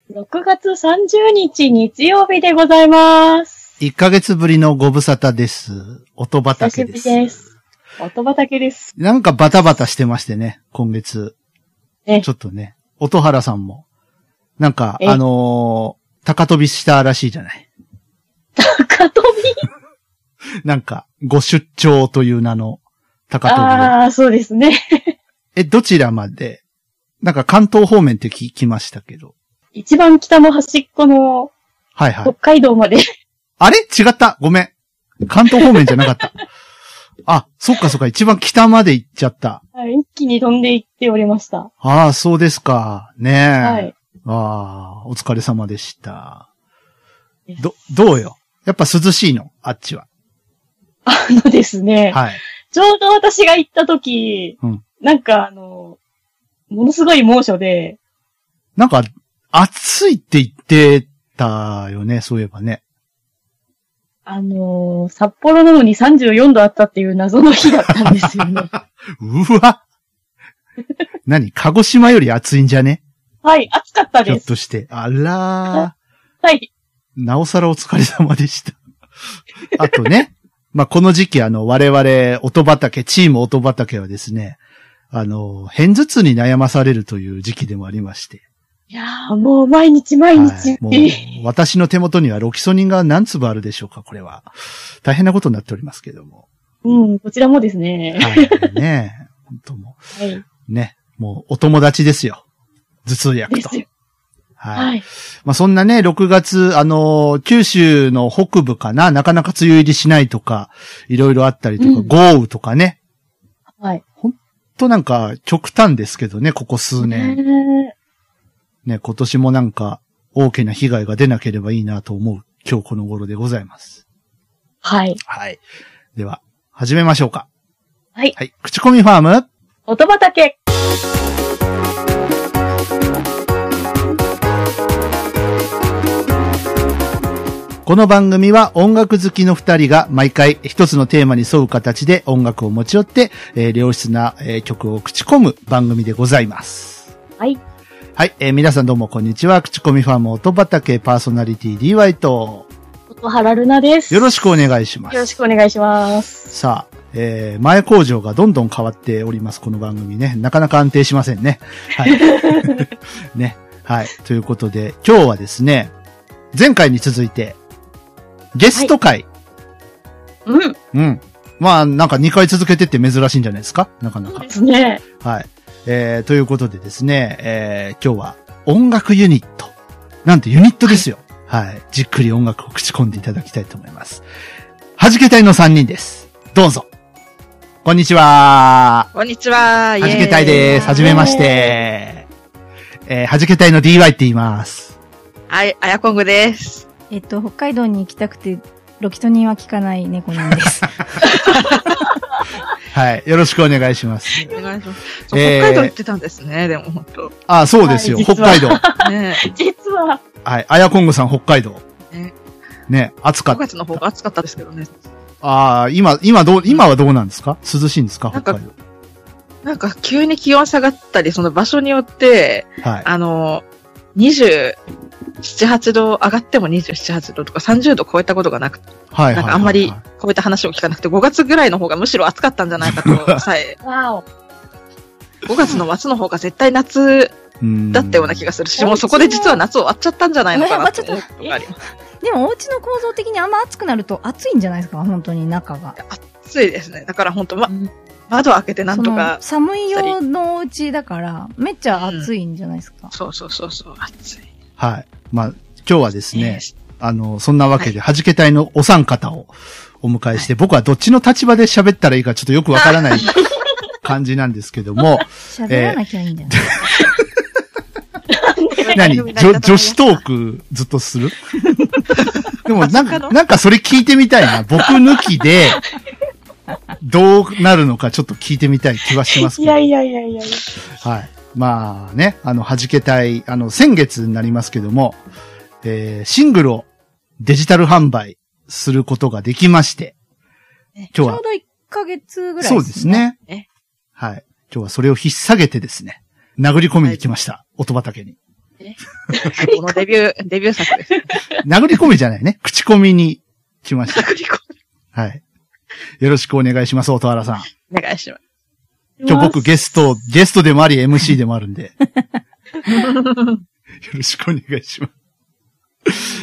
6月30日日曜日でございます。 1ヶ月ぶりのご無沙汰です。音畑です。 久しぶりです。音畑です。 なんかバタバタしてましてね、今月。ちょっとね、音原さんも。なんか、高飛びしたらしいじゃない。 高飛びなんか、ご出張という名の高飛び。 ああ、そうですね。 どちらまで？なんか関東方面って聞きましたけど。 一番北の端っこの、 はいはい。 北海道まで。 あれ違った。ごめん。関東方面じゃなかった。あ、そっかそっか。一番北まで行っちゃった。 はい、一気に飛んで行っておりました。 ああ、そうですか。ねえ。 はい。 ああ、お疲れ様でした。どうよ。やっぱ涼しいの？あっちは。 ですね。 はい。 ちょうど私が行った時、なんかものすごい猛暑で。 なんか、暑いって言ってたよね、そういえばね。 札幌なのに34度あったっていう謎の日だったんですよね。 うわ何？鹿児島より暑いんじゃね？ はい、暑かったです。 ひょっとして。あらー。はい。 なおさらお疲れ様でした。あとね、まあ、この時期我々、音畑、チーム音畑はですね、片頭痛に悩まされるという時期でもありまして。 いやー、もう毎日。はい、 もう私の手元にはロキソニンが何粒あるでしょうか、これは。大変なことになっておりますけども。 こちらもですね。 はい、ね本当もう。はい。ね、もうお友達ですよ。頭痛薬と。はい。まあ、そんなね、6月、九州の北部かな、なかなか梅雨入りしないとか、いろいろあったりとか、豪雨とかね。 はい。 ほんとなんか、極端ですけどね、ここ数年。ね、今年もなんか、大きな被害が出なければいいなと思う、今日この頃でございます。 はい。 はい。では、始めましょうか。 はい。 はい。口コミファーム。 音畑。 この番組は音楽好きの二人が毎回一つのテーマに沿う形で音楽を持ち寄って、良質な、曲を口コむ番組でございます。 はい。 はい、皆さんどうもこんにちは。口コミファーム音畑パーソナリティ DY と音原ルナです。 よろしくお願いします。 よろしくお願いします。 さあ、前工場がどんどん変わっております。この番組ね。なかなか安定しませんね。はい。ね。はい。ということで、今日はですね、前回に続いて、ゲスト会。 はい、 うん。まあ、なんか2回続けてって珍しいんじゃないですか？なかなか。 そうですね。 はい。ということでですね、今日は音楽ユニット。なんてユニットですよ。はい。じっくり音楽を口コんでいただきたいと思います。はじけ隊の3人です。どうぞ。こんにちは。 こんにちは。 はじけ隊です。はじめまして。はじけ隊の DY って言います。 はい、あやこんぐです。 北海道に行きたくて、ロキソニンは効かない猫なんです。 はい。よろしくお願いします。 お願いします。北海道行ってたんですね、でも本当。 あ、そうですよ、はい、北海道。 ね、 実は。 はい。あやこんぐさん、北海道。ね、暑かった。 5月の方が暑かったですけどね。 ああ、今はどうなんですか？涼しいんですか？北海道。 なんか急に気温下がったり、その場所によって、はい、27、8度、上がっても27、8度とか30度超えたことがなくて、はい、なんかあんまり超えた話を聞かなくて、5月ぐらいの方がむしろ暑かったんじゃないかとさえ、5月の末の方が絶対夏だったような気がするし、もうそこで実は夏終わっちゃったんじゃないのかなって思うことがあります。 でもお家の構造的にあんま暑くなると暑いんじゃないですか？本当に中が。 暑いですね。だから本当窓開けてなんとか。 寒い用のお家だから、めっちゃ暑いんじゃないですか？ そう、暑い。 はい。まあ、今日はですね、そんなわけで、はじけ隊のお三方をお迎えして、僕はどっちの立場で喋ったらいいかちょっとよくわからない感じなんですけども。 喋らなきゃいいんじゃない？ 何？女子トークずっとする？でもなんかそれ聞いてみたいな。僕抜きで、どうなるのかちょっと聞いてみたい気はしますけど。 いや。 はい。まあね、はじけたい、先月になりますけども、シングルをデジタル販売することができまして、 今日は。ちょうど1ヶ月ぐらいですね。 そうですね。はい。今日はそれを引っ提げてですね、殴り込みに来ました。音畑に。 このデビュー作です。 殴り込みじゃないね。口コミに来ました。 殴り込み。 はい。よろしくお願いします、音原さん。 お願いします。 今日僕ゲストでもあり MC でもあるんで。よろしくお願いします。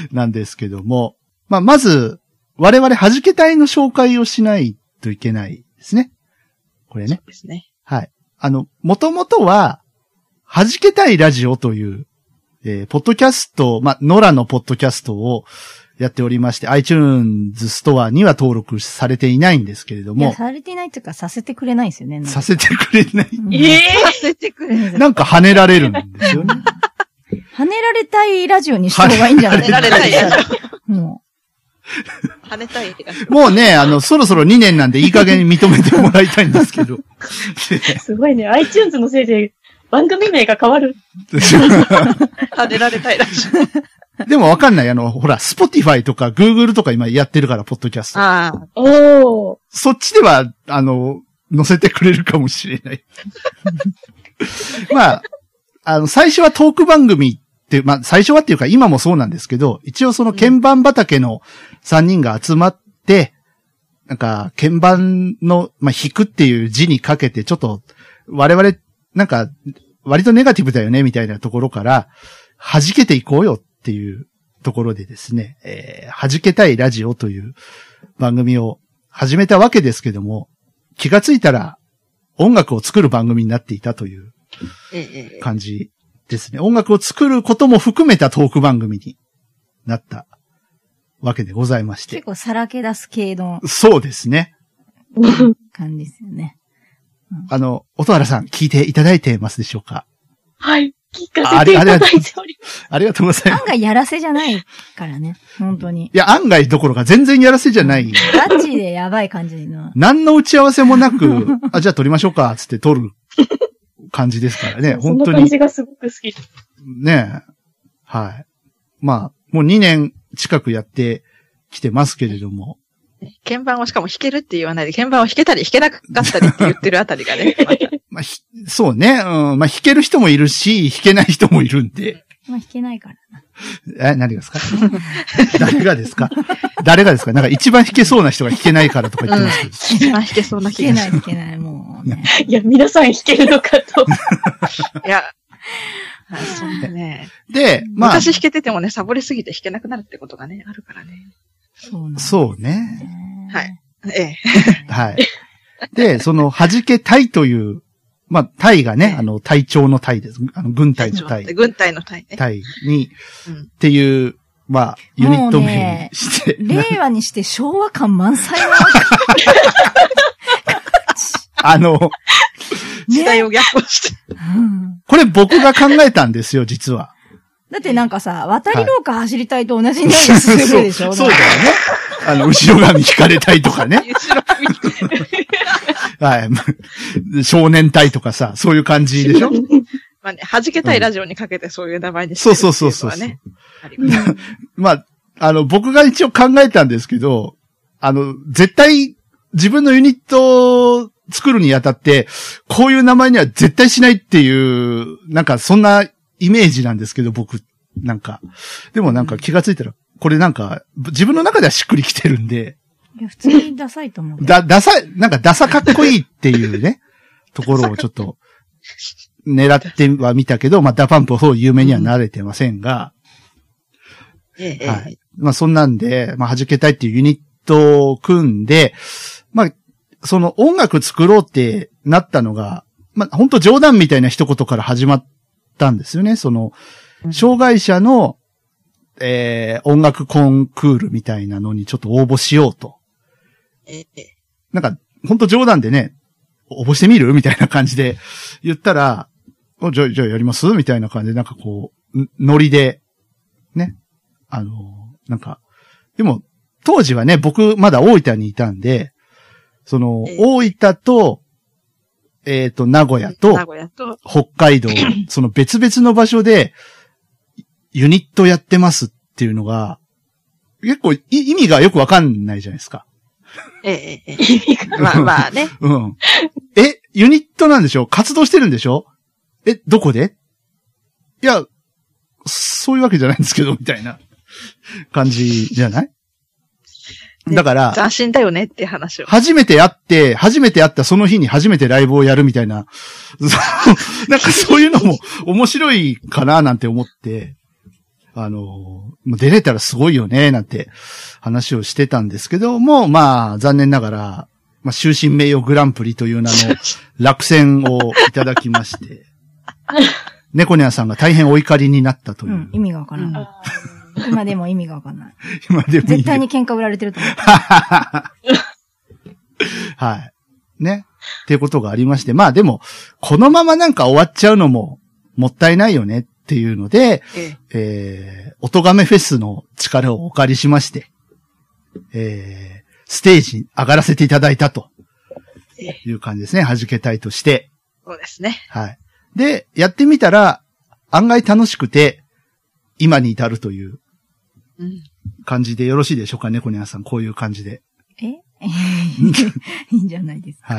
なんですけども。まず、我々弾け隊の紹介をしないといけないですね。これね。 そうですね。 はい。もともとは、弾けたいラジオという、ポッドキャスト、ノラのポッドキャストをやっておりまして、iTunes ストアには登録されていないんですけれども。 いや、されていないというか、させてくれないんですよね。 させてくれない。 させてくれない。 なんか跳ねられるんですよね。 跳ねられたいラジオにした方がいいんじゃないですか。 跳ねられたいラジオ。もう。跳ねたいラジオ。 もうね、そろそろ2年なんでいい加減に認めてもらいたいんですけど。 すごいね。iTunes のせいで番組名が変わる。 跳ねられたいラジオ。でもわかんない。ほら、Spotify とか Google とか今やってるから、ポッドキャスト。 ああ。 おー。 そっちでは、載せてくれるかもしれない。最初はトーク番組って、最初はっていうか今もそうなんですけど、一応その鍵盤畑の3人が集まって、なんか、鍵盤の、弾くっていう字にかけて、ちょっと、我々、なんか、割とネガティブだよね、みたいなところから、弾けていこうよっていうところでですね、弾けたいラジオという番組を始めたわけですけども、気がついたら音楽を作る番組になっていたという感じですね。音楽を作ることも含めたトーク番組になったわけでございまして。 結構さらけ出す系の。 そうですね。 感じですよね。 音原さん聞いていただいてますでしょうか？ はい。聞かせていただいております。 ありがとうございます。 案外やらせじゃないからね。本当に。 いや、案外どころか全然やらせじゃない。 ガチでやばい感じの。 何の打ち合わせもなく、じゃあ撮りましょうか、つって撮る感じですからね。本当に。 その感じがすごく好き。 ねえ。はい。もう2年近くやってきてますけれども。 鍵盤をしかも弾けるって言わないで、鍵盤を弾けたり弾けなかったりって言ってるあたりがね。 そうね。弾ける人もいるし、弾けない人もいるんで。 弾けないからな。 何がですか？誰がですか？なんか一番弾けそうな人が弾けないからとか言ってますけど。 一番弾けそうな気がする。 弾けない、もうね。 いや、皆さん弾けるのかと。 いや、そうね。 で、 昔弾けててもね、サボりすぎて弾けなくなるってことがね、あるからね。 そうね。 はい。ええ。 はい。で、その、弾け隊という、隊がね、隊長の隊です。軍隊の隊。 軍隊の隊ね。 隊に、っていう、ユニット名にして。 令和にして昭和感満載な。時代を逆行して。 これ僕が考えたんですよ、実は。 だってなんかさ、渡り廊下走りたいと同じになりするでしょ？ そうだよね。後ろ髪引かれたいとかね。はい。少年隊とかさ、そういう感じでしょ？ 弾けたいラジオにかけてそういう名前にしてるっていうのはね。僕が一応考えたんですけど、絶対自分のユニットを作るにあたって、こういう名前には絶対しないっていう、なんかそんなイメージなんですけど、僕、なんか。でもなんか気がついたら、これなんか、自分の中ではしっくりきてるんで。 いや、普通にダサいと思う。 なんかダサかっこいいっていうね、ところをちょっと、狙ってはみたけど、ダパンプはそう有名にはなれてませんが。はい。そんなんで、弾けたいっていうユニットを組んで、その音楽作ろうってなったのが、本当冗談みたいな一言から始まったんですよね。その、障害者の、音楽コンクールみたいなのにちょっと応募しようと。なんか、本当冗談でね、応募してみるみたいな感じで言ったら、じゃあやりますみたいな感じで、なんかこう、ノリで、ね。なんか、でも、当時はね、僕まだ大分にいたんで、その、大分と、名古屋と、北海道、その別々の場所で、ユニットやってますっていうのが、結構意味がよくわかんないじゃないですか。 まあね。 うん。ユニットなんでしょ？活動してるんでしょ？どこで？いや、 そういうわけじゃないんですけど、みたいな感じじゃない？だから、 斬新だよねって話を。 初めて会ったその日に初めてライブをやるみたいな、なんかそういうのも面白いかななんて思って、出れたらすごいよねなんて話をしてたんですけども、まあ残念ながら、まあ終身名誉グランプリという名の落選をいただきまして、猫ニャンさんが大変お怒りになったという。うん、 意味がわからない。今でも意味がわかんない。 今でも絶対に喧嘩売られてると思う。 はい。ね。っていうことがありまして。まあでも、このままなんか終わっちゃうのももったいないよねっていうので、おとがめフェスの力をお借りしまして、ステージに上がらせていただいたという感じですね。弾けたいとして。 そうですね。 はい。で、やってみたら、案外楽しくて、今に至るという感じでよろしいでしょうかね、猫ニャンさん。こういう感じで。 いいんじゃないですか。 はい。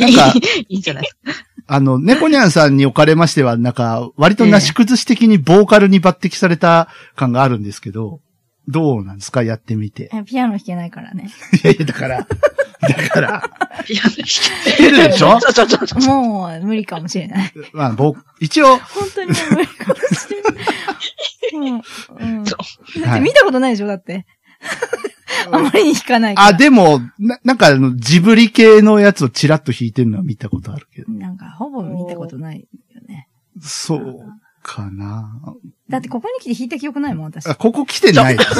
なんか、 いいんじゃないですか。 猫ニャンさんにおかれましては、なんか、割となし崩し的にボーカルに抜擢された感があるんですけど、どうなんですか、やってみて。 ピアノ弾けないからね。 いやいや、だから、 ピアノ弾けるでしょ？ もう無理かもしれない。 まあ、一応。 本当にもう無理かもしれない。だって見たことないでしょ、だって。あまりに弾かないから。 でも、なんかジブリ系のやつをチラッと弾いてるのは見たことあるけど。 なんか、ほぼ見たことないよね。 そうかな。 だってここに来て弾いた記憶ないもん、私。 ここ来てないです。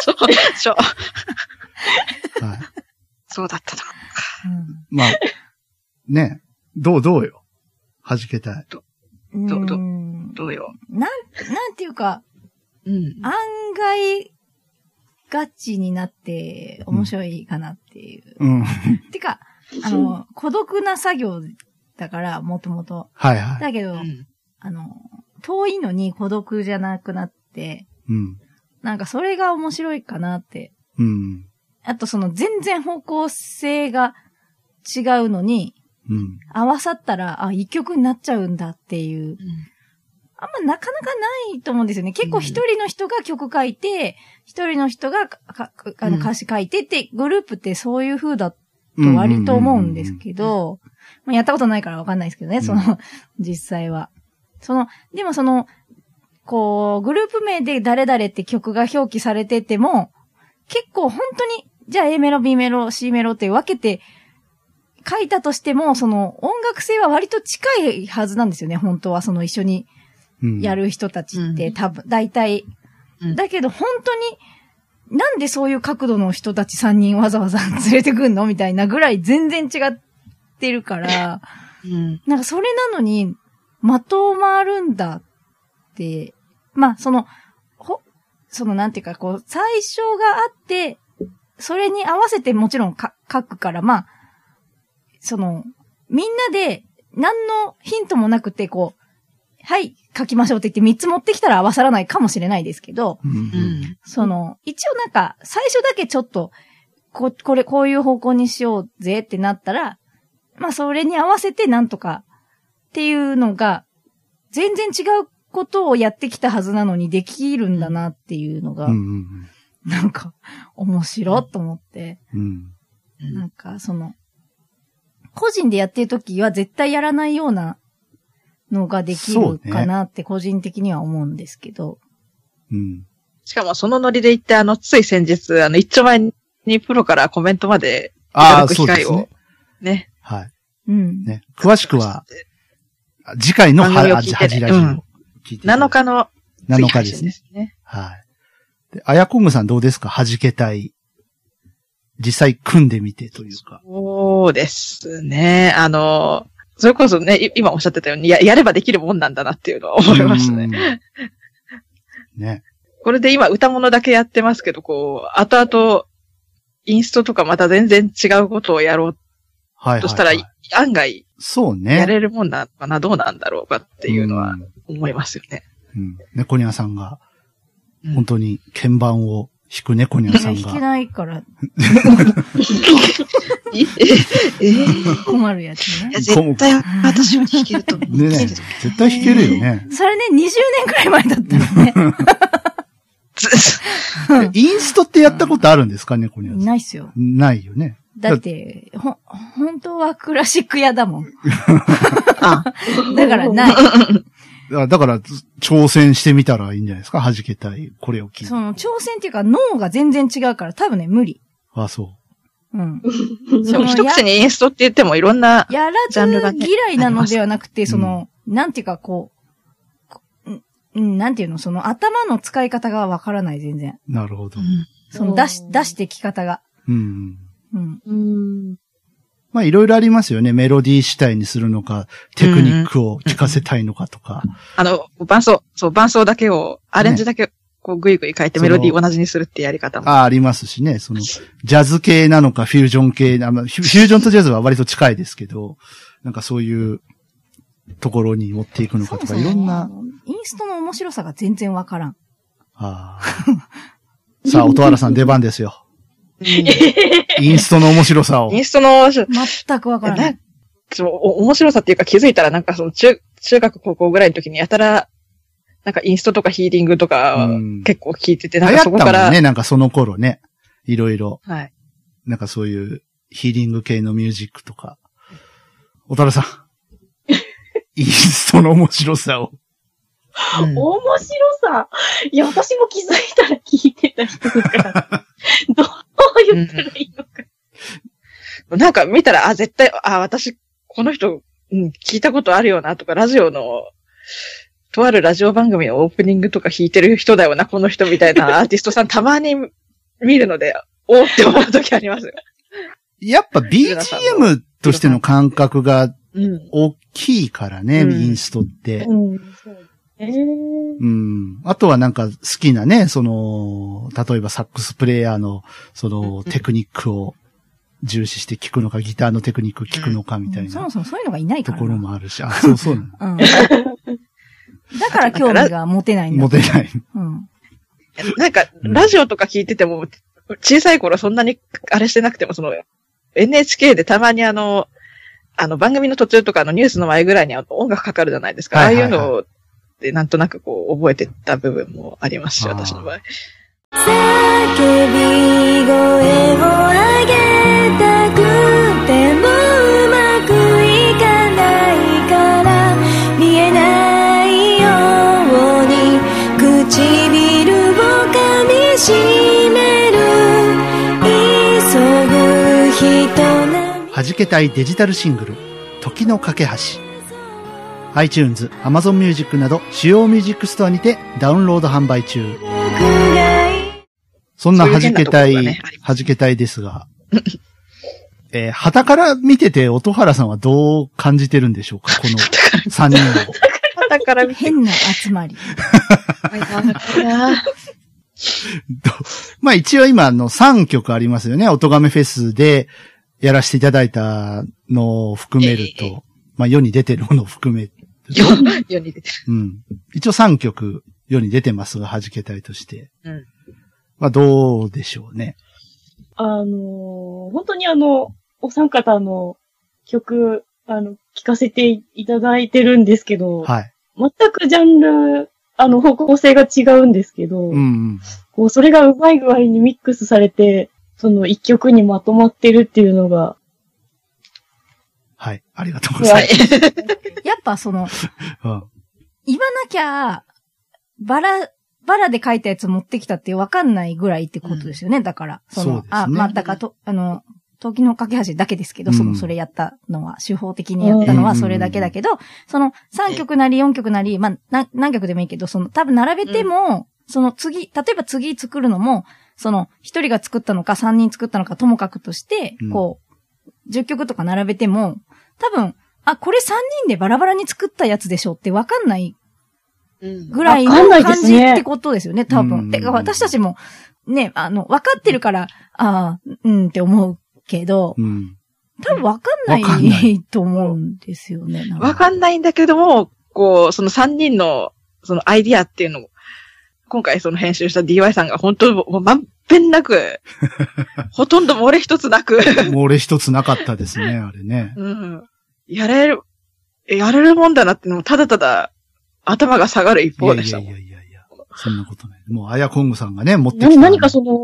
はい。そうだったのか。 まあ、ね。どうよ。弾けたい。 どうよ。 なんていうか、案外、ガチになって面白いかなっていう。てか、孤独な作業だから、もともと。 はいはい。 だけど、遠いのに孤独じゃなくなって、なんかそれが面白いかなって。あと全然方向性が違うのに、合わさったら、一曲になっちゃうんだっていう。あんまなかなかないと思うんですよね。結構一人の人が曲書いて、一人の人が歌詞書いてって、グループってそういう風だと割と思うんですけど、やったことないからわかんないですけどね、実際は。でもグループ名で誰々って曲が表記されてても、結構本当に、じゃあ A メロ、B メロ、C メロって分けて書いたとしても、音楽性は割と近いはずなんですよね、本当は一緒にやる人たちって多分、大体。だけど本当に、なんでそういう角度の人たち3人わざわざ連れてくんのみたいなぐらい全然違ってるから、なんかそれなのに、まとまるんだって、まあなんていうか最初があって、それに合わせてもちろん書くから、まあ、みんなで何のヒントもなくてはい、書きましょうって言って3つ持ってきたら合わさらないかもしれないですけど、一応なんか、最初だけちょっと、こういう方向にしようぜってなったら、まあそれに合わせてなんとかっていうのが、全然違うことをやってきたはずなのにできるんだなっていうのが、なんか、面白いと思って、なんか個人でやってるときは絶対やらないようなのができるかなって個人的には思うんですけど。 しかもそのノリで言ってつい先日、一丁前にプロからコメントまでいただく機会を。ね。 はい。ね。詳しくは、次回のハジラジオを聞いて。 7日の 7日ですね。はい。で、あやこんぐさんどうですか？弾けたい。実際組んでみてというか。 そうですね。それこそね、今おっしゃってたように、やればできるもんなんだなっていうのは思いましたね。 ね。 これで今歌物だけやってますけど、後々、インストとかまた全然違うことをやろうとしたら、案外、 そうね。 やれるもんなのかな、どうなんだろうかっていうのは思いますよね。 猫ニャンさんが、本当に鍵盤を弾くね、コニャンさんが。 弾けないから。困るやつね。 いや、絶対私は弾けると思う。 ね、絶対弾けるよね。 それね、20年くらい前だったのね。インストってやったことあるんですかね、コニャンさん。 ないっすよ。 ないよね。 だって、本当はクラシック屋だもん。だからない。 だから、挑戦してみたらいいんじゃないですか？弾けたい。これを聞いて。 挑戦っていうか、脳が全然違うから、多分ね、無理。 あ、そう。 うん。一口にインストって言ってもいろんなジャンルが、 やらず嫌いなのではなくて、なんていうかこう、なんていうの、頭の使い方がわからない、全然。 なるほど。 出してき方が。 まあ、いろいろありますよね。メロディー主体にするのか、テクニックを聞かせたいのかとか。 伴奏だけを、アレンジだけ、こう、ぐいぐい変えてメロディー同じにするってやり方も。 ありますしね。ジャズ系なのか、フュージョン系フュージョンとジャズは割と近いですけど、なんかそういうところに持っていくのかとか、いろんな。 インストの面白さが全然わからん。 さあ、音原さん出番ですよ。インストの面白さを。 インストの全くわからない。 面白さっていうか気づいたらなんか中学高校ぐらいの時にやたら、なんかインストとかヒーリングとか結構聞いてて、なんかそこから。 流行ったもんね、なんかその頃ね。いろいろ。 はい。 なんかそういうヒーリング系のミュージックとか。小原さん。インストの面白さを。 面白さ。いや、私も気づいたら聞いてた人だから。どう言ったらいいのか。 なんか見たら、絶対、私、この人、聞いたことあるよなとか、ラジオの、とあるラジオ番組のオープニングとか弾いてる人だよな、この人みたいなアーティストさんたまに見るので、おーって思う時ありますよ。 やっぱ BGM としての感覚が大きいからね、インストって。あとはなんか好きなね、例えばサックスプレイヤーの、テクニックを重視して聞くのか、ギターのテクニック聞くのかみたいな。 そもそもそういうのがいないから。 ところもあるし、そうなの。 だから興味が持てないんだ。 持てない。 なんか、ラジオとか聞いてても、小さい頃そんなにあれしてなくても、NHK でたまに番組の途中とかニュースの前ぐらいに音楽かかるじゃないですか。ああいうのを、なんとなくこう覚えてた部分もありますし、私の場合。叫び声を上げたくてもうまくいかないから見えないように唇を噛みしめる急ぐ人並み。弾けたいデジタルシングル時の架け橋。iTunes、Amazon Music など主要ミュージックストアにてダウンロード販売中。そんな弾けたいですが、旗から見てて音原さんはどう感じてるんでしょうか、この3人を。 旗から見て変な集まり。 まあ一応今3曲ありますよね。音亀フェスでやらせていただいたのを含めると、まあ世に出てるものを含めると。 世に出てる。 一応3曲世に出てますが、弾けたいとして。まあどうでしょうね。 本当にお三方の曲、聞かせていただいてるんですけど、全くジャンル、方向性が違うんですけど、こう、それがうまい具合にミックスされて、一曲にまとまってるっていうのが、 はい、ありがとうございます。 やっぱ言わなきゃ、バラで書いたやつ持ってきたって分かんないぐらいってことですよね。だから、 そうですね。 だから時の架け橋だけですけど、それやったのは、手法的にやったのはそれだけだけど、3曲なり4曲なり、まあ、何曲でもいいけど、多分並べても、例えば次作るのも、1人が作ったのか3人作ったのかともかくとして、こう、10曲とか並べても、多分、これ3人でバラバラに作ったやつでしょって分かんないぐらいの感じってことですよね、多分。てか私たちも、ね、分かってるから、って思うけど、多分分かんないと思うんですよね。 分かんないんだけども、こう、3人の、アイディアっていうのを、今回編集した DY さんが本当、 遍なく、ほとんど漏れ一つなく。 漏れ一つなかったですね、あれね。 うん。やれるもんだなってのも、ただただ頭が下がる一方でしたもん。 いや。そんなことない。もう、アヤコングさんがね、持ってきた。 何かその、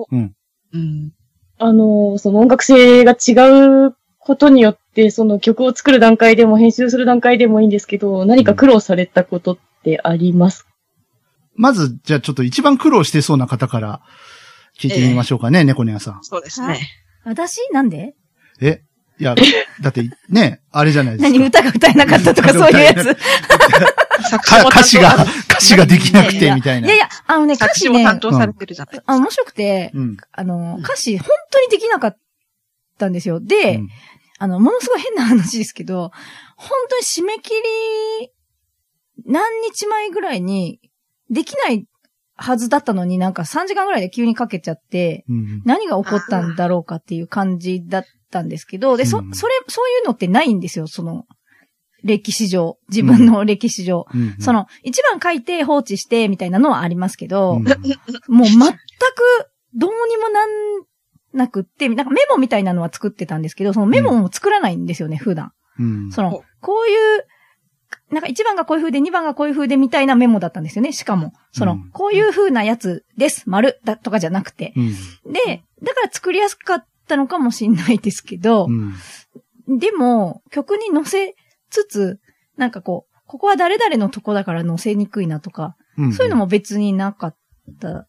その音楽性が違うことによって、その曲を作る段階でも編集する段階でもいいんですけど、何か苦労されたことってありますか？ まず、じゃあちょっと一番苦労してそうな方から聞いてみましょうかね、猫ニャさん。 そうですね。 私なんで？ いや、だってね、あれじゃないですか。 何歌が歌えなかったとかそういうやつ。 歌詞ができなくてみたいな。 いや、歌詞も担当されてるじゃないですか。 面白くて、歌詞本当にできなかったんですよ。で、ものすごい変な話ですけど、本当に締め切り、何日前ぐらいに、できないはずだったのになんか3時間ぐらいで急にかけちゃって、何が起こったんだろうかっていう感じだったんですけど、で、そういうのってないんですよ、その、歴史上。自分の歴史上。その、一番書いて放置してみたいなのはありますけど、もう全くどうにもなんなくって、なんかメモみたいなのは作ってたんですけど、そのメモも作らないんですよね、普段。その、こういう、なんか1番がこういう風で2番がこういう風でみたいなメモだったんですよね。しかも、その、こういう風なやつです、丸だとかじゃなくて。で、だから作りやすかったのかもしれないですけど、でも、曲に載せつつ、なんかここは誰々のとこだから載せにくいなとか、そういうのも別になかった。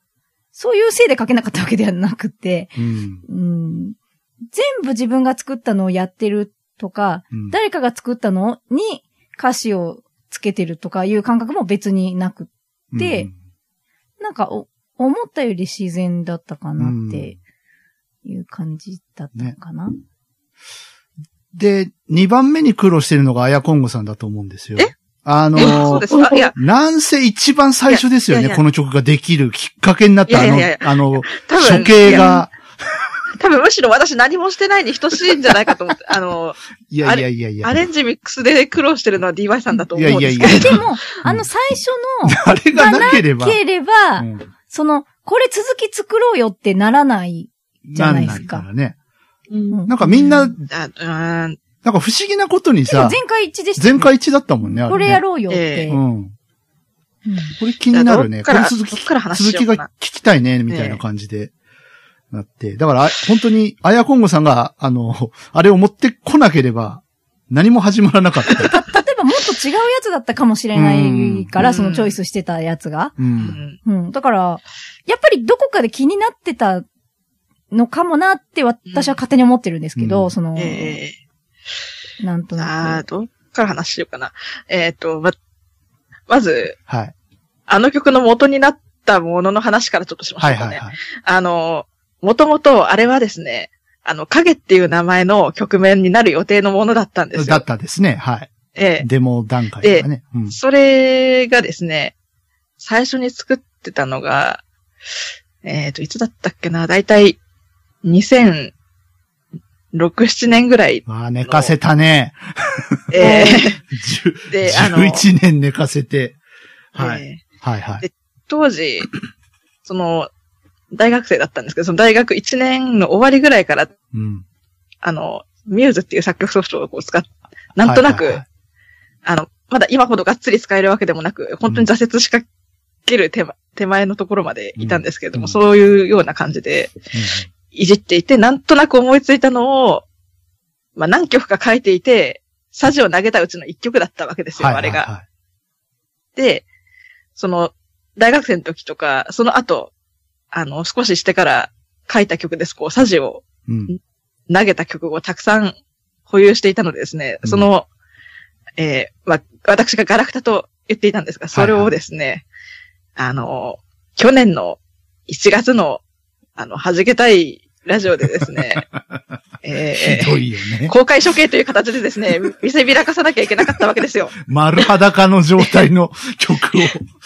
そういうせいで書けなかったわけではなくて、全部自分が作ったのをやってるとか、誰かが作ったのに歌詞をつけてるとかいう感覚も別になくって、なんか思ったより自然だったかなっていう感じだったかな。 で、2番目に苦労してるのがアヤコングさんだと思うんですよ。 そうですか。いや、 なんせ一番最初ですよね、この曲ができるきっかけになった処刑が。 多分むしろ私何もしてないに等しいんじゃないかと思って、 いや。 アレンジミックスで苦労してるのは DY さんだと思うんですけど。 でも、最初の、 あれがなければ、 その、これ続き作ろうよってならないじゃないですか。 なんないからね。なんかみんな、なんか不思議なことにさ、 全会一致でした。 全会一致だったもんね、あれね。 これやろうよって。 これ気になるね。これ続きが聞きたいね、みたいな感じでなって。だから、本当に、アヤコングさんが、あれを持ってこなければ、何も始まらなかった。 例えばもっと違うやつだったかもしれないから、そのチョイスしてたやつが。だから、やっぱりどこかで気になってたのかもなって私は勝手に思ってるんですけど、その、なんとなく。 どっから話しようかな。まず、あの曲の元になったものの話からちょっとしましょうかね。もともとあれはですね、影っていう名前の曲名になる予定のものだったんですよ。 だったですね、はい。デモ段階とかね。 それがですね、最初に作ってたのが、いつだったっけな、だいたい2006、7年ぐらい。 寝かせたね。 で、 11年寝かせて。はい。 で、当時、その、大学生だったんですけど、その大学1年の終わりぐらいから、ミューズっていう作曲ソフトを使って、なんとなく、まだ今ほどがっつり使えるわけでもなく、本当に挫折しかける手前のところまでいたんですけれども、そういうような感じで、いじっていて、なんとなく思いついたのを、何曲か書いていて、サジを投げたうちの1曲だったわけですよ、あれが。で、その、大学生の時とか、その後、少ししてから書いた曲です。サジを投げた曲をたくさん保有していたのでですね、その、私がガラクタと言っていたんですが、それをですね、去年の1月の、弾けたいラジオでですね、 ひどいよね。 公開処刑という形でですね、見せびらかさなきゃいけなかったわけですよ。 丸裸の状態の曲を。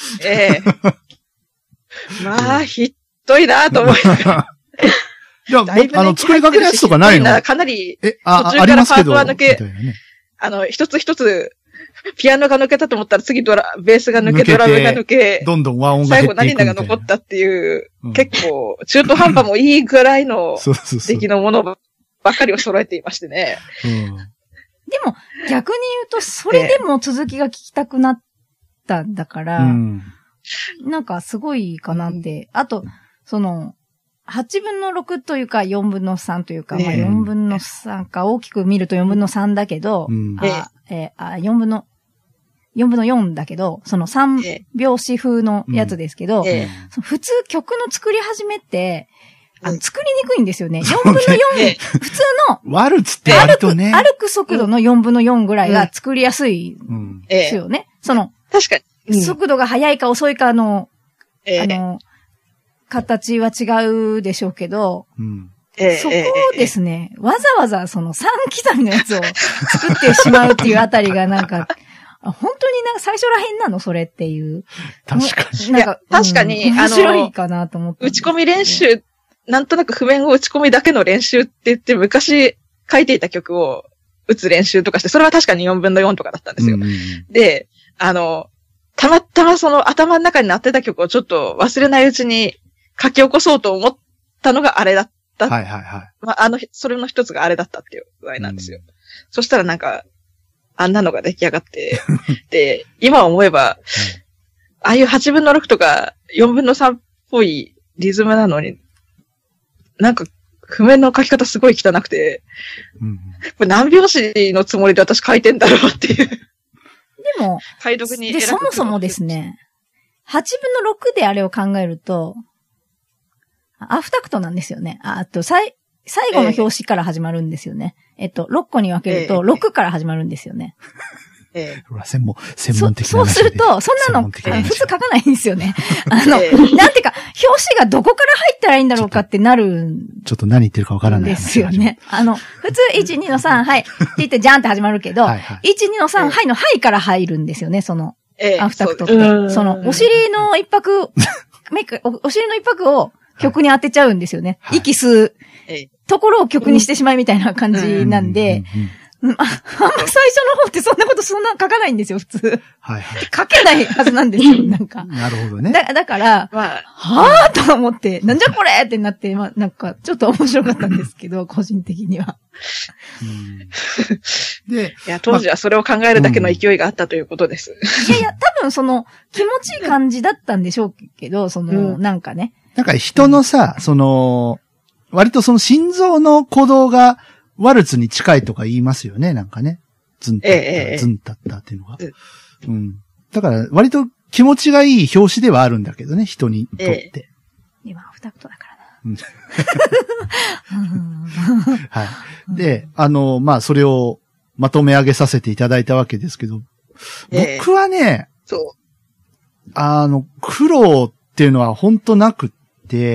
ひどいなぁと思いながら。 じゃあ、作りかけのやつとかないの？ かなり、 途中からパートは抜け、 一つ一つピアノが抜けたと思ったら次ベースが抜け、ドラムが抜け、 どんどん和音が減っていくみたいな。最後何が残ったっていう、結構、中途半端もいいぐらいの出来のものばっかりを揃えていましてね。 でも、逆に言うと、それでも続きが聞きたくなったんだから、なんかすごいかなって。あと、8分の6というか4分の3というか、まあ4分の3か大きく見ると4分の3だけど、4分の4だけど、その3拍子風のやつですけど、普通曲の作り始めって、作りにくいんですよね。4分の4、普通の、 ワルツって割とね。 歩く速度の4分の4ぐらいが作りやすいですよね。 確かに。 速度が速いか遅いかの、形は違うでしょうけど、そこをですね、わざわざその3刻みのやつを作ってしまうっていうあたりがなんか、本当になんか最初らへんなのそれっていう。 確かに。 なんか確かに、 面白いかなと思って。 打ち込み練習、なんとなく譜面を打ち込みだけの練習って言って昔書いていた曲を打つ練習とかして、それは確かに4分の4とかだったんですよ。で、たまたまその頭の中になってた曲をちょっと忘れないうちに書き起こそうと思ったのがあれだった。 はいはいはい。 まあ、それの一つがあれだったっていう具合なんですよ。そしたらなんか、あんなのが出来上がって、で、今思えば、ああいう8分の6とか4分の3っぽいリズムなのに、なんか、譜面の書き方すごい汚くて、これ何拍子のつもりで私書いてんだろうっていう。 でも、 解読にそもそもですね、8分の6であれを考えると、アフタクトなんですよね。最後の表紙から始まるんですよね。6個に分けると、6から始まるんですよね。 専門的な。 そうすると、そんなの、普通書かないんですよね。なんていうか、表紙がどこから入ったらいいんだろうかってなる。 ちょっと何言ってるかわからない。 ですよね。普通、1、2の3、はい。って言って、じゃんって始ままるけど、1、2の3、はいのはいから入るんですよね、アフタクトって。お尻の一拍、お尻の一拍を曲に当てちゃうんですよね。息吸うところを曲にしてしまいみたいな感じなんで、あんま最初の方ってそんなことそんな書かないんですよ、普通。書けないはずなんですよ、なんか。 なるほどね。 だから、はぁと思って、なんじゃこれってなって、なんか、ちょっと面白かったんですけど、個人的には。 で、いや、当時はそれを考えるだけの勢いがあったということです。 いや、多分気持ちいい感じだったんでしょうけど、なんかね。 なんか人のさ、割と心臓の鼓動が、ワルツに近いとか言いますよね、なんかね。ズンタッタ、ズンタッタっていうのが。だから、割と気持ちがいい表紙ではあるんだけどね、人にとって。 今、アフタクトだからな。はい。で、まあ、それをまとめ上げさせていただいたわけですけど、僕はね、苦労っていうのは本当なくって、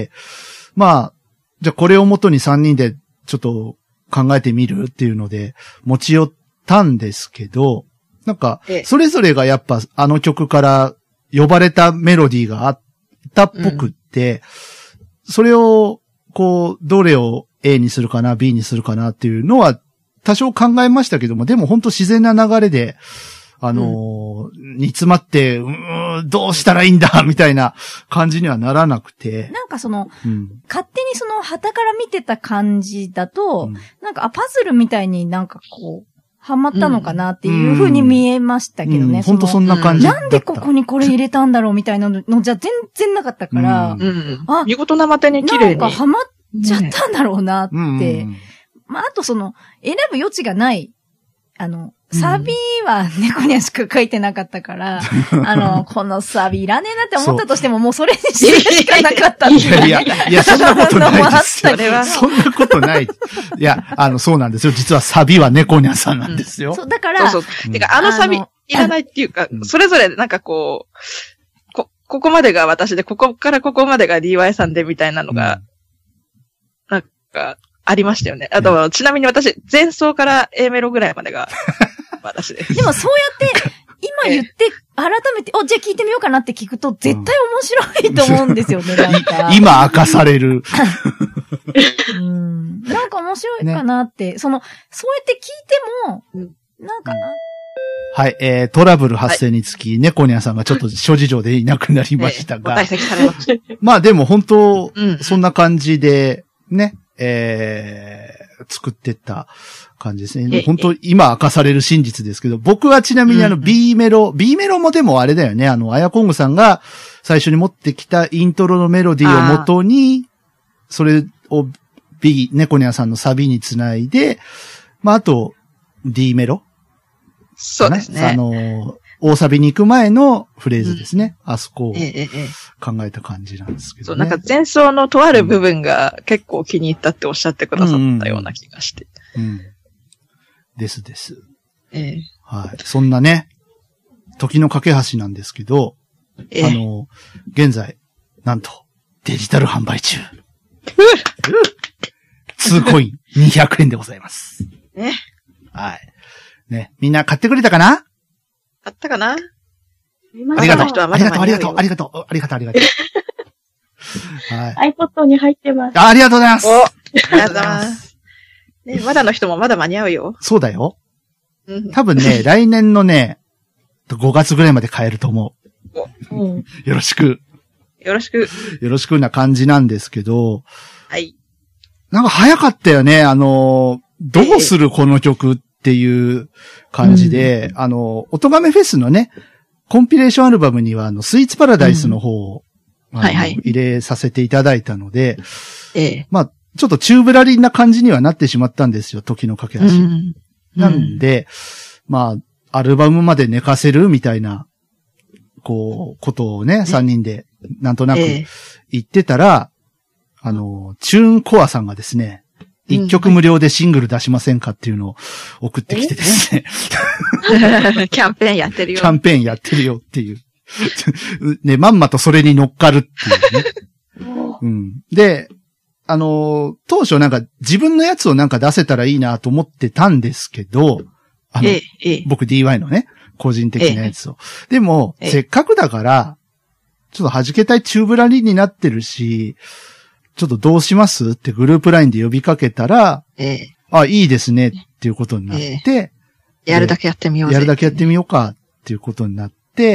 まあ、じゃあこれをもとに3人でちょっと考えてみるっていうので持ち寄ったんですけど、なんか、それぞれがやっぱあの曲から呼ばれたメロディーがあったっぽくって、それを、どれを A にするかな、B にするかなっていうのは多少考えましたけども、でも本当自然な流れで、煮詰まって、どうしたらいいんだみたいな感じにはならなくて。 なんか勝手に旗から見てた感じだと、なんかパズルみたいになんかハマったのかなっていう風に見えましたけどね。 本当そんな感じだった。 なんでここにこれ入れたんだろうみたいなのじゃ全然なかったから、 見事なまたに綺麗に。 なんかハマっちゃったんだろうなって。まあ、あと選ぶ余地がない、サビは猫にはしか書いてなかったから、このサビいらねえなって思ったとしても、もうそれにするしかなかったっていう、 いや、そんなことないですよ。そんなことない。いや、そうなんですよ。実はサビは猫にゃさんなんですよ。 そう、だから。 てか、サビいらないっていうか、それぞれなんかここまでが私で、ここからここまでが DY さんでみたいなのが、なんか、ありましたよね。あと、ちなみに私、前奏から A メロぐらいまでが、私です。 でもそうやって、今言って、改めて、じゃあ聞いてみようかなって聞くと、絶対面白いと思うんですよね、なんか。 今明かされる。 なんか面白いかなって、そうやって聞いても、なんかな。 はい、トラブル発生につき、猫ニャさんがちょっと諸事情でいなくなりましたが。 退席されました。 まあでも本当、そんな感じで、ね、作ってった感じですね。本当、今明かされる真実ですけど、僕はちなみにB メロもでもあれだよね、アヤコングさんが最初に持ってきたイントロのメロディーを元に、それを猫ニャさんのサビにつないで、まああと、D メロそうですね。 大サビに行く前のフレーズですね。あそこを考えた感じなんですけどね。 そう、なんか前奏のとある部分が結構気に入ったっておっしゃってくださったような気がして。 です。はい。そんなね、時の架け橋なんですけど、現在、なんと、デジタル販売中。2コイン200円でございます。 ね。 はい。ね。みんな買ってくれたかな？ 買ったかな？ ありがとう。ありがとう。 はい。iPod に入ってます。 ありがとうございます。 ありがとうございます。ね、まだの人もまだ間に合うよ。 そうだよ。多分ね、来年のね、5月ぐらいまで買えると思う。よろしく。 よろしく。 よろしくな感じなんですけど。 はい。 なんか早かったよね。どうするこの曲っていう感じで、おとがめフェスのね、コンピレーションアルバムにはスイーツパラダイスの方を、入れさせていただいたので、まあ、ちょっとチューブラリンな感じにはなってしまったんですよ、時の駆け足。なんで、まあ、アルバムまで寝かせるみたいな、ことをね、3人で、なんとなく言ってたら、チューンコアさんがですね、1曲無料でシングル出しませんかっていうのを送ってきてですね。 キャンペーンやってるよ。 キャンペーンやってるよっていう。ね、まんまとそれに乗っかるっていうね。で、当初なんか自分のやつをなんか出せたらいいなと思ってたんですけど、僕 DY のね、個人的なやつを。でも、せっかくだから、ちょっと弾けたいチューブラリンになってるし、ちょっとどうしますってグループラインで呼びかけたら、いいですねっていうことになって、 やるだけやってみよう。 やるだけやってみようかっていうことになって、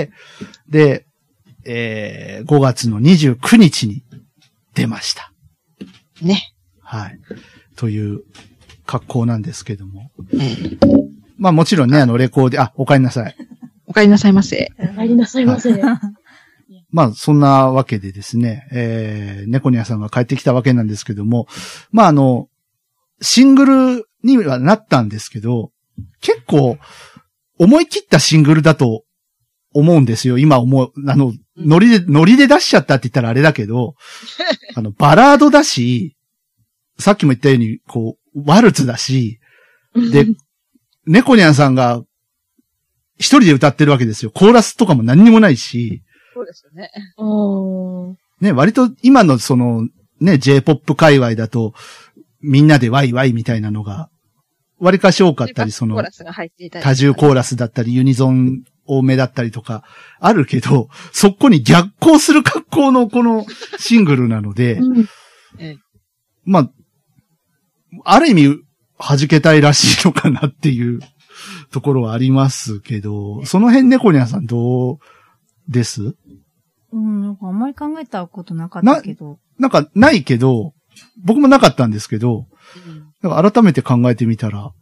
で、5月の29日に出ました。 ね。 はい。という格好なんですけども。まあもちろんね、レコーディ、お帰りなさい。 お帰りなさいませ。 お帰りなさいませ。 まあ、そんなわけでですね、猫ニャさんが帰ってきたわけなんですけども、まあシングルにはなったんですけど、結構、思い切ったシングルだと思うんですよ。今ノリで出しちゃったって言ったらあれだけど、バラードだし、さっきも言ったように、ワルツだし、で、猫ニャンさんが一人で歌ってるわけですよ。コーラスとかも何にもないし、 そうですよね。 ね、割と今のね、J-POP 界隈だと、みんなでワイワイみたいなのが、割かし多かったり、多重コーラスだったり、ユニゾン多めだったりとか、あるけど、そこに逆行する格好のこのシングルなので、まあ、ある意味、弾けたいらしいのかなっていうところはありますけど、その辺猫ニャンさんどうですなんかあんまり考えたことなかったけど。 なんかないけど、僕もなかったんですけど、なんか改めて考えてみたら、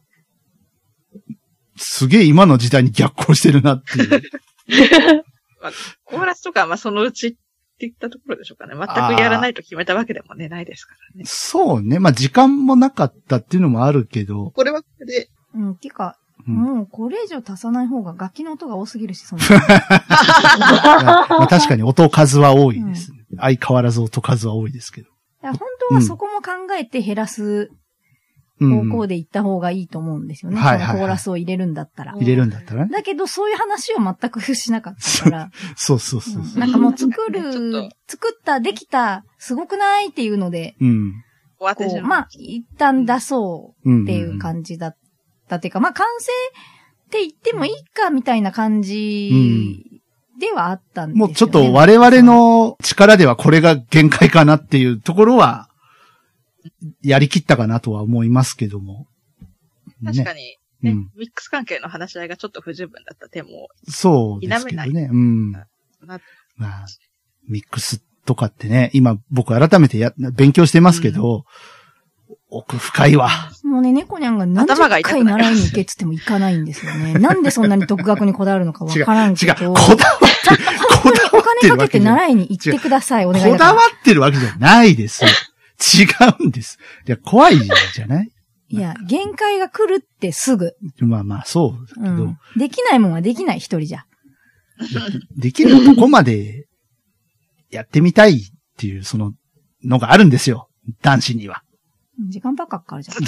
すげえ今の時代に逆行してるなっていう。 コーラスとかはそのうちっていったところでしょうかね。全くやらないと決めたわけでもね、ないですからね。 そうね。まあ時間もなかったっていうのもあるけど。 これはこれで。 てか、もうこれ以上足さない方が楽器の音が多すぎるし、 まあ確かに音数は多いです、相変わらず音数は多いですけど。 本当はそこも考えて減らす方向で行った方がいいと思うんですよね。そのコーラスを入れるんだったら。 入れるんだったらね。 だけどそういう話を全くしなかったから。 そう。 なんかもう作った、できた、すごくないっていうので、まあ、一旦出そうっていう感じだったっていうか、まあ完成って言ってもいいかみたいな感じではあったんですよね。 もうちょっと我々の力ではこれが限界かなっていうところは、やりきったかなとは思いますけども。 確かに、 ね、ミックス関係の話し合いがちょっと不十分だった点も。 そうですけどね。うん。まあ、ミックスとかってね、今僕改めて勉強してますけど、奥深いわ。 もうね、猫にゃんが何十回習いに行けって言っても行かないんですよね。なんでそんなに独学にこだわるのかわからんけど。 違う、こだわってる。 お金かけて習いに行ってください、お願いだから。 こだわってるわけじゃないです。違うんです。いや、怖いじゃない？ いや、限界が来るってすぐ。 まあ、そうですけど、 できないもんはできない、一人じゃ。 できるとこまでやってみたいっていう、そののがあるんですよ。男子には。 時間ばっかかかるじゃん。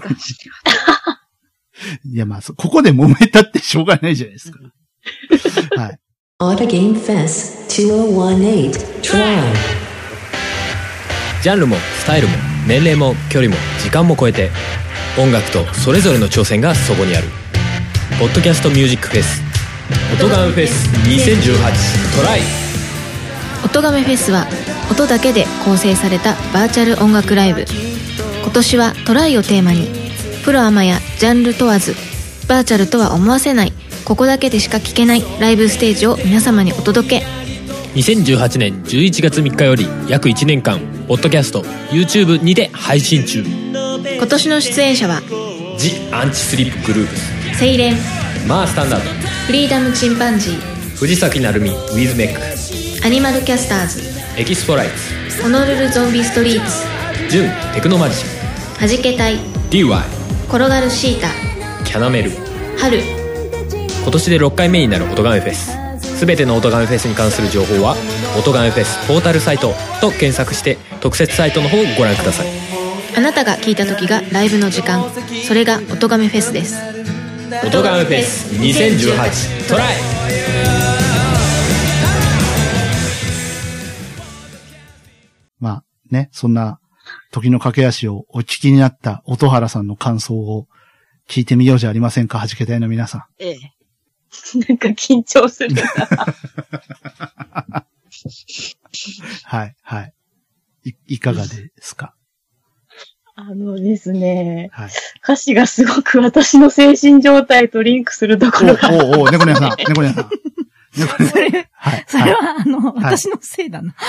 いや、まあ、ここで揉めたってしょうがないじゃないですか。はい。 Auto Game Fest 2018 Try。 ジャンルもスタイルも年齢も距離も時間も超えて音楽とそれぞれの挑戦がそこにあるポッドキャストミュージックフェス音ガメフェス2018トライ。 音ガメフェスは音だけで構成されたバーチャル音楽ライブ。今年はトライをテーマにプロアマやジャンル問わずバーチャルとは思わせないここだけでしか聴けないライブステージを皆様にお届け。 2018年11月3日より約1年間ポッドキャスト YouTube にて配信中。 今年の出演者はジ・アンチスリップグループス、 セイレン、 マースタンダード、 フリーダムチンパンジー、 藤崎鳴海ウィズメック、 アニマルキャスターズ、 エキスポライツ、 ホノルルゾンビストリーツ、 ジュンテクノマジシはじけたい、 DY、 転がるシータ、 キャナメル。 春。 今年で6回目になる音ガメフェス。すべての音ガメフェスに関する情報は音ガメフェスポータルサイトと検索して特設サイトの方をご覧ください。 あなたが聴いた時がライブの時間、それが音ガメフェスです。 音ガメフェス2018トライ。 まあね、そんな時の駆け足をお聞きになった音原さんの感想を聞いてみようじゃありませんか、はじけたいの皆さん。 ええ。 なんか緊張するな。 はい、はい。いかがですか？ ですね、 はい、 歌詞がすごく私の精神状態とリンクするところが。 猫ニャンさん、猫ニャンさん。 それは、私のせいだな。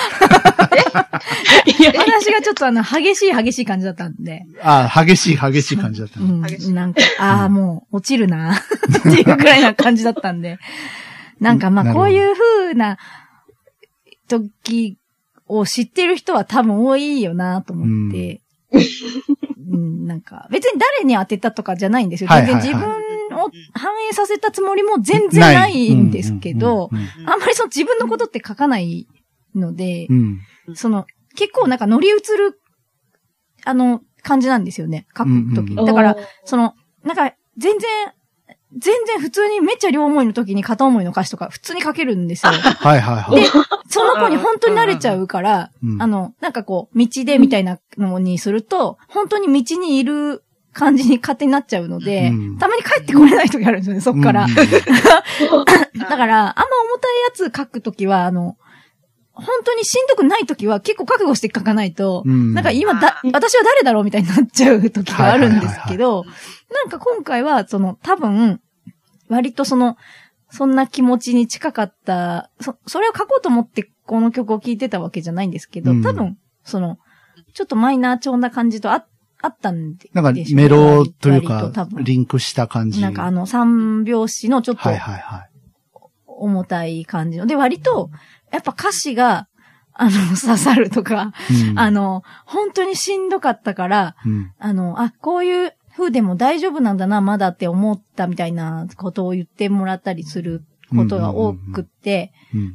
私がちょっと激しい感じだったんで。 激しい感じだったなんか、もう、落ちるな、っていうくらいな感じだったんで。なんかまあ、こういう風な時を知ってる人は多分多いよなと思って。なんか、別に誰に当てたとかじゃないんですよ。全然自分を反映させたつもりも全然ないんですけど、あんまり自分のことって書かないので、結構なんか乗り移る、感じなんですよね。書くとき。だから、なんか、全然普通にめっちゃ両思いの時に片思いの歌詞とか普通に書けるんですよ。 はいはいはい。 で、その子に本当に慣れちゃうから、なんかこう、道でみたいなのにすると、本当に道にいる感じに勝手になっちゃうので、たまに帰ってこれない時あるんですよね、そっから。だから、あんま重たいやつ書くときは、本当にしんどくないときは結構覚悟して書かないと、なんか今私は誰だろうみたいになっちゃうときがあるんですけど、なんか今回は多分、割とそんな気持ちに近かった、それを書こうと思ってこの曲を聴いてたわけじゃないんですけど、多分、ちょっとマイナー調な感じとあったんで。 なんかメロというか、リンクした感じ。 なんか三拍子のちょっと、重たい感じの。で、割と、やっぱ歌詞が、刺さるとか、本当にしんどかったから、こういう風でも大丈夫なんだな、まだって思ったみたいなことを言ってもらったりすることが多くって、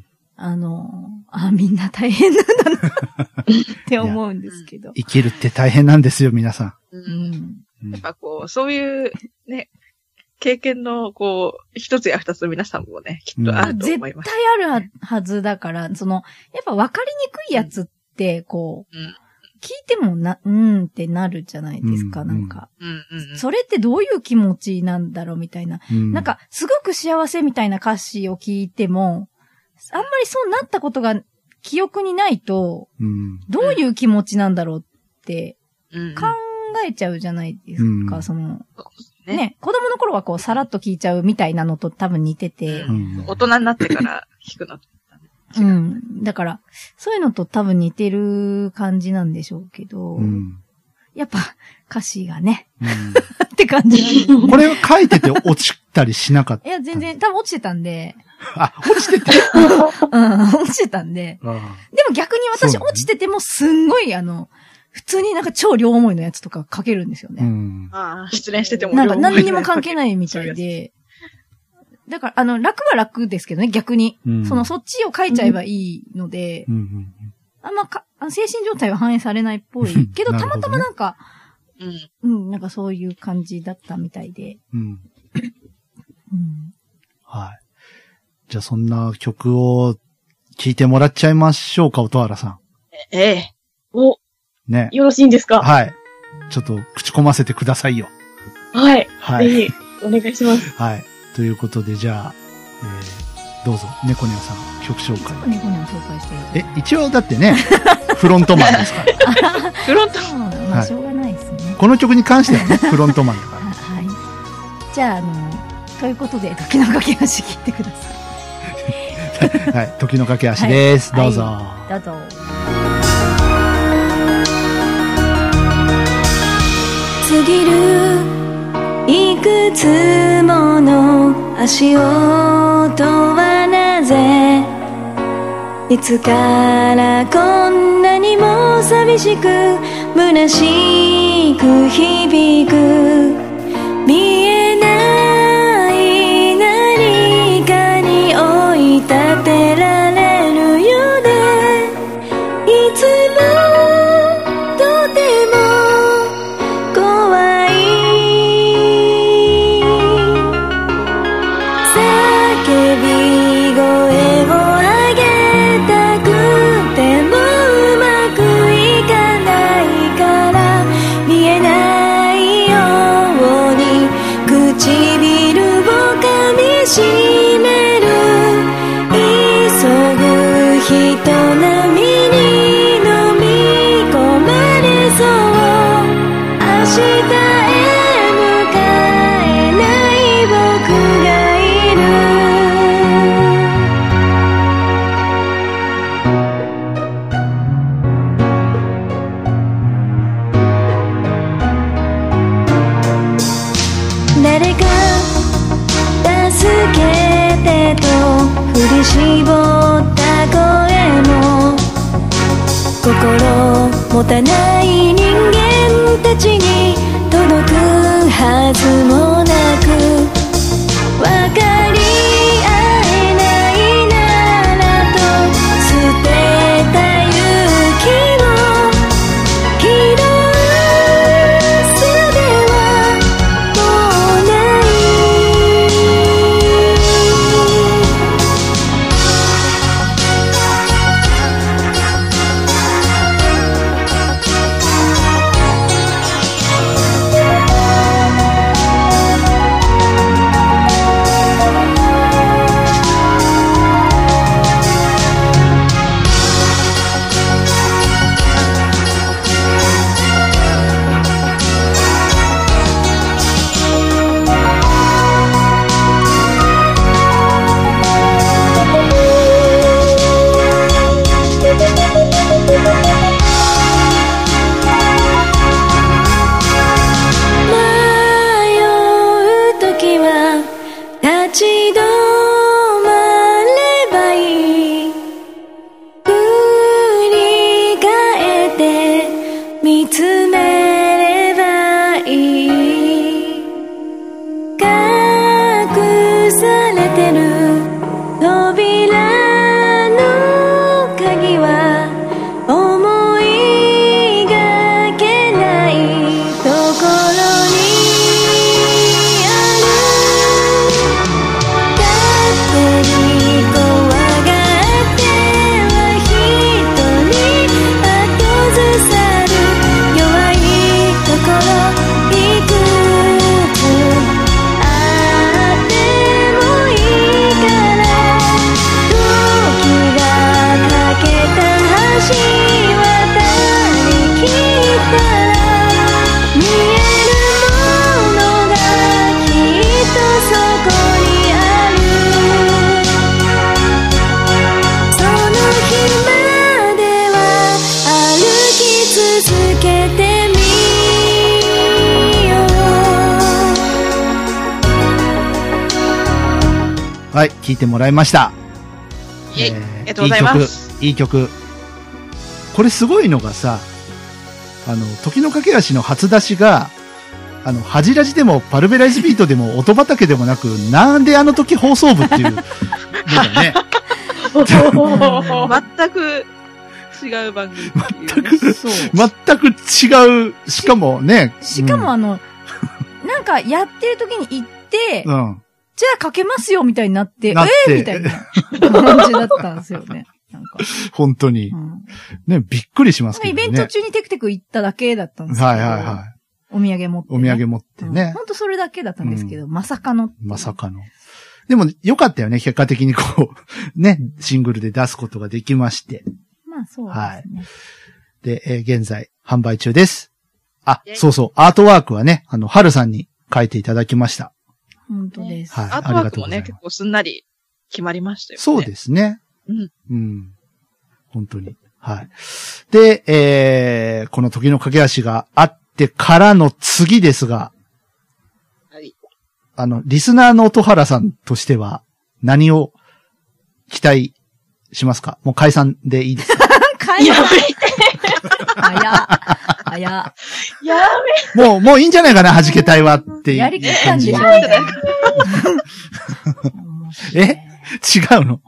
みんな大変なんだなって思うんですけど。 生きるって大変なんですよ、皆さん。やっぱそういうね、経験の一つや二つ皆さんもね、きっとあると思います。 絶対あるはずだから、やっぱ分かりにくいやつって、聞いてもってなるじゃないですか、なんか。それってどういう気持ちなんだろうみたいな。なんか、すごく幸せみたいな歌詞を聞いても、あんまりそうなったことが記憶にないと、どういう気持ちなんだろうって考えちゃうじゃないですか、 ね、子供の頃はこうさらっと聴いちゃうみたいなのと多分似てて。 大人になってから聴くのと。 うん。だから、そういうのと多分似てる感じなんでしょうけど、やっぱ歌詞がね、って感じなんですね。 これ書いてて落ちたりしなかった？ いや、全然、多分落ちてたんで。 あ、落ちてて落ちてたんで。でも逆に私落ちててもすんごい普通になんか超両思いのやつとか書けるんですよね。 失恋しててもなんか何にも関係ないみたいで。だから、楽は楽ですけどね、逆に。そっちを書いちゃえばいいので、あんま精神状態は反映されないっぽい。けど、たまたまなんか、なんかそういう感じだったみたいで。 はい。じゃあ、そんな曲を聴いてもらっちゃいましょうか、音原さん。ね。 よろしいんですか？ はい。ちょっと、口込ませてくださいよ。 はい。ぜひ、お願いします。 はい。ということで、じゃあ、どうぞ、猫ニャンさん、曲紹介。 猫ニャン紹介してる。 一応だってね、フロントマンですから。 フロントマン。 まあ、しょうがないですね。 この曲に関してはね、フロントマンだから。 はい。じゃあ、ということで、時の駆け足聞いてください。はい、時の駆け足です。どうぞ。 どうぞ。 過ぎるいくつもの足音はなぜいつからこんなにも寂しく虚しく響く見えない何かに追い立てられるようでいつもとても怖い叫び声を上げたくてもうまくいかないから見えないように唇を噛みしめる急ぐ人波に飲み込まれそう明日へ向かえない僕がいる誰か助けてと振り絞った声も心持たない人間たちに届くはずもなく分かり合えないならと捨てた勇気を拾う術はもうないけてみよう。はい、聴いてもらいました。 ありがとうございます。 いい曲。これすごいのがさ、時の駆け足の初出しが、ハジラジでもパルベライズビートでも音畑でもなく、なんであの時放送部っていうのがね。 全く違う番組、 全く違う、しかもね。 しかもなんかやってる時に行って、じゃあかけますよみたいになって、みたいな感じだったんですよね。なんか本当に、ね、びっくりしますけどね。 イベント中にテクテク行っただけだったんですけど。 はいはいはい。 お土産持って、ね。 お土産持ってね。 本当それだけだったんですけど、まさかの。 まさかの。でも、良かったよね。結果的にこう、ね、シングルで出すことができまして。 まあ、そうですね。はい。 で、現在、販売中です。あ、そうそう。アートワークはね、春さんに書いていただきました。 本当です。 はい。アートワークもね、結構すんなり決まりましたよね。 そうですね。 うん。 本当に。はい。で、この時の駆け足があってからの次ですが、 はい。 リスナーの音原さんとしては何を期待しますか？もう解散でいいですか？ 解散早もういいんじゃないかな、弾けたいはっていう。 やりきったんでしょ違うの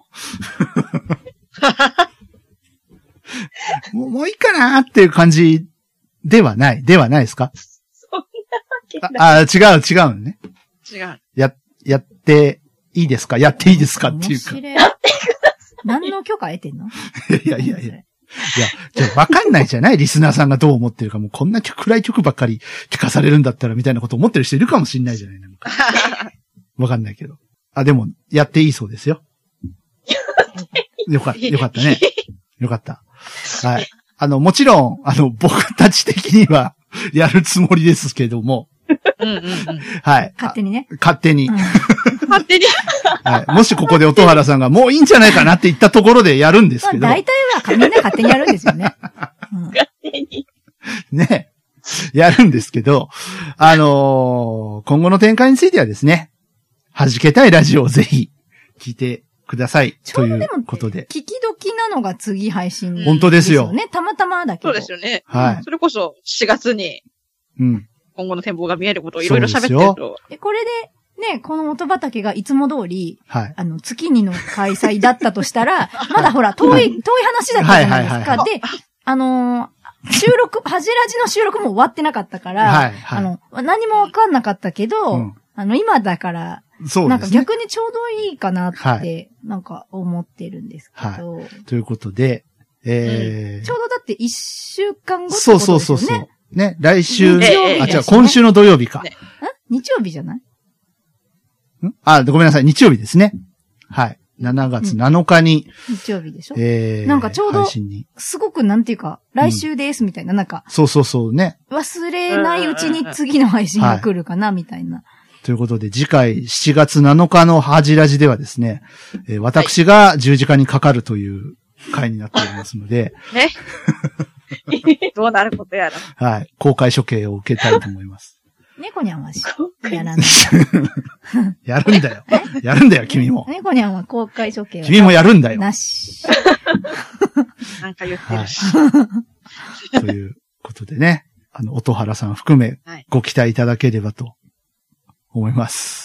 もういいかなっていう感じではないですか？ そんなわけない。 違うのね。 違う。 やっていいですか？やっていいですかっていうか。 やってください。何の許可得てんの？ いや、わかんないじゃないリスナーさんがどう思ってるか。もうこんな暗い曲ばっかり聞かされるんだったらみたいなこと思ってる人いるかもしんないじゃないなんか。わかんないけど。でも、やっていいそうですよ。よかったね。よかった。はい。もちろん、僕たち的には、やるつもりですけども。はい。 勝手にね。 勝手に。 勝手に。 はい。もしここで音原さんがもういいんじゃないかなって言ったところでやるんですけど。 大体はみんな勝手にやるんですよね。 勝手に。 ね。やるんですけど、今後の展開についてはですね、弾けたいラジオをぜひ聞いてください。ということで。 聞き時なのが次配信、ね。 本当ですよ。 ね。たまたまだけど。 そうですよね。 はい。 それこそ4月に、今後の展望が見えることをいろいろ喋ってると。 これで、ね、この音畑がいつも通り、 はい。 月にの開催だったとしたら、まだほら、遠い話だったじゃないですか。で、収録、ハジラジの収録も終わってなかったから、何もわかんなかったけど、今だから、そうですね。なんか逆にちょうどいいかなって、なんか思ってるんですけど。はい。 ということで、 ちょうどだって1週間後ってことですよね。そう。 ね、来週、今週の土曜日か。 日曜日じゃない？ ごめんなさい、日曜日ですね。はい。7月7日に。 日曜日でしょ？なんかちょうど、すごくなんていうか、来週ですみたいな、なんか。 そうね。 忘れないうちに次の配信が来るかな、みたいな。 ということで、次回7月7日のハジラジではですね、私が十字架にかかるという回になっておりますので。 ね。どうなることやら。 はい。公開処刑を受けたいと思います。 猫にゃんはやらない。 やるんだよ。やるんだよ、君も。 猫にゃんは公開処刑。 君もやるんだよ。 なし。 なんか言ってるし。 ということでね、音原さん含め、ご期待いただければと思います。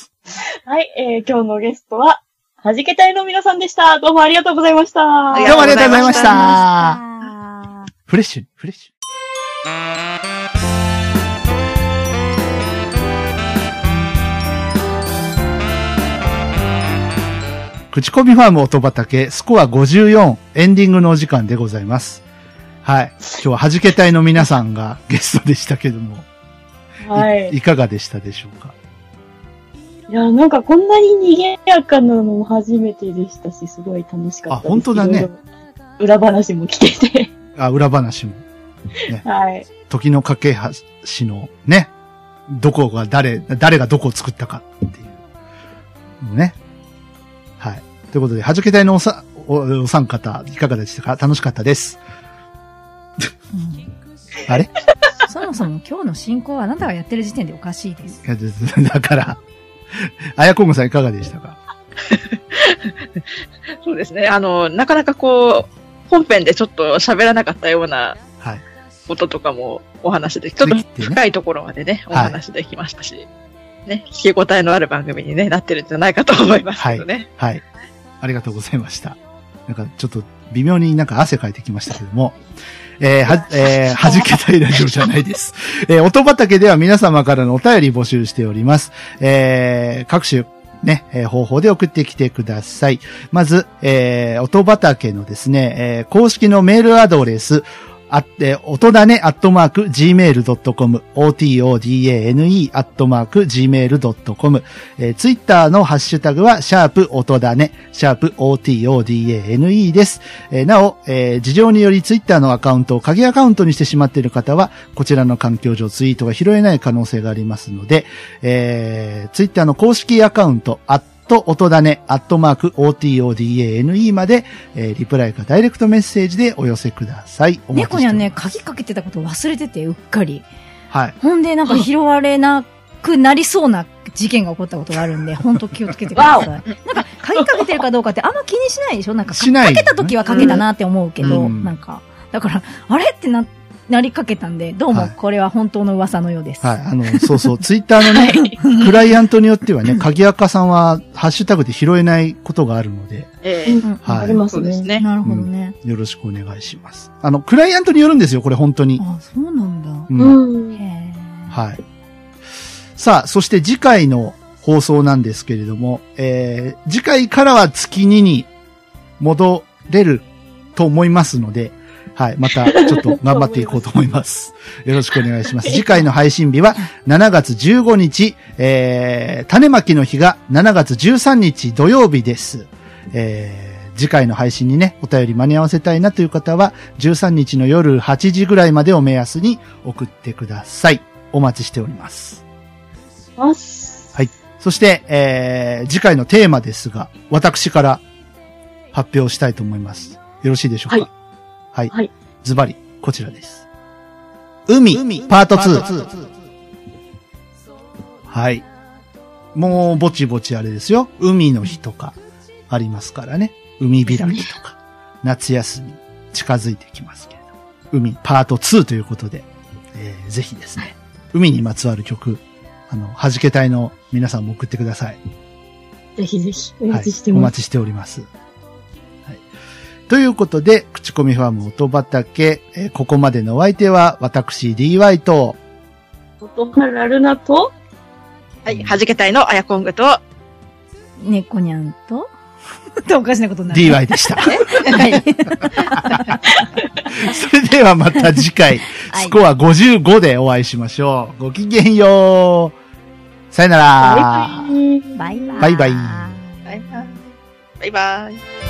はい、今日のゲストは、弾けたいの皆さんでした。どうもありがとうございました。どうもありがとうございました。フレッシュ。口コミファーム音畑スコア54エンディングのお時間でございます。はい。今日は弾けたいの皆さんがゲストでしたけども。はい。いかがでしたでしょうか？ いや、なんかこんなに賑やかなのも初めてでしたし、すごい楽しかったです。 本当だね。 裏話も聞けて。 裏話も。ね、 はい。 時の架け橋のね、どこが誰がどこを作ったかっていうね。はい。ということで、弾けたいのお三方、いかがでしたか？楽しかったです。 あれそもそも今日の進行はあなたがやってる時点でおかしいです。 いや、だから、あやこんぐさんいかがでしたか？ そうですね。なかなかこう、本編でちょっと喋らなかったようなこととかもお話で、ちょっと深いところまでね、お話できましたし、ね、聞き応えのある番組に、ね、なってるんじゃないかと思いますけどね。 はい。ありがとうございました。なんかちょっと微妙になんか汗かいてきましたけども、はじけたいラジオじゃないです。音畑では皆様からのお便り募集しております。各種ね、方法で送ってきてください。まず、音畑のですね、公式のメールアドレス、音だね@gmail.com、otodane @gmail.com、ツイッターのハッシュタグは、音だね、otodane です。なお、事情によりツイッターのアカウントを鍵アカウントにしてしまっている方は、こちらの環境上ツイートが拾えない可能性がありますので、ツイッターの公式アカウント、音だね@otodane まで、リプライかダイレクトメッセージでお寄せください。 猫にはね、鍵かけてたことを忘れてて、うっかり。 はい。 ほんで、なんか拾われなくなりそうな事件が起こったことがあるんで、本当気をつけてください。なんか、鍵かけてるかどうかってあんま気にしないでしょ？なんか、かけた時はかけたなって思うけど、なんか、だから、あれってなりかけたんで、どうもこれは本当の噂のようです。 はい。そうそう、ツイッターのね、クライアントによってはね、鍵垢さんはハッシュタグで拾えないことがあるので。 はい。ありますね。 なるほどね、 よろしくお願いします。クライアントによるんですよ、これ本当に。 あ、そうなんだ。 はい。さあ、そして次回の放送なんですけれども、次回からは月2に戻れると思いますので、はい。また、ちょっと頑張っていこうと思います。よろしくお願いします。次回の配信日は7月15日、種まきの日が7月13日土曜日です。次回の配信にね、お便り間に合わせたいなという方は、13日の夜8時ぐらいまでを目安に送ってください。お待ちしております。 はい。 そして、次回のテーマですが、私から発表したいと思います。よろしいでしょうか？はい。ズバリ、こちらです。海、パート2。はい。もう、ぼちぼちあれですよ。海の日とか、ありますからね。海開きとか、夏休み、近づいてきますけれど。海、パート2ということで、ぜひですね、海にまつわる曲、はじけ隊の皆さんも送ってください。 ぜひぜひ、お待ちしてます。 お待ちしております。ということで、口コミファーム音畑、ここまでのお相手は、私、DY と、 音原ルナと、 はい、はじけたいのあやこんぐと、 猫にゃんと、おかしなことになる。 DY でした。 はい。 それではまた次回、スコア55でお会いしましょう。ごきげんよう。さよなら。 バイバイ。 バイバイ。 バイバイ。バイバイ。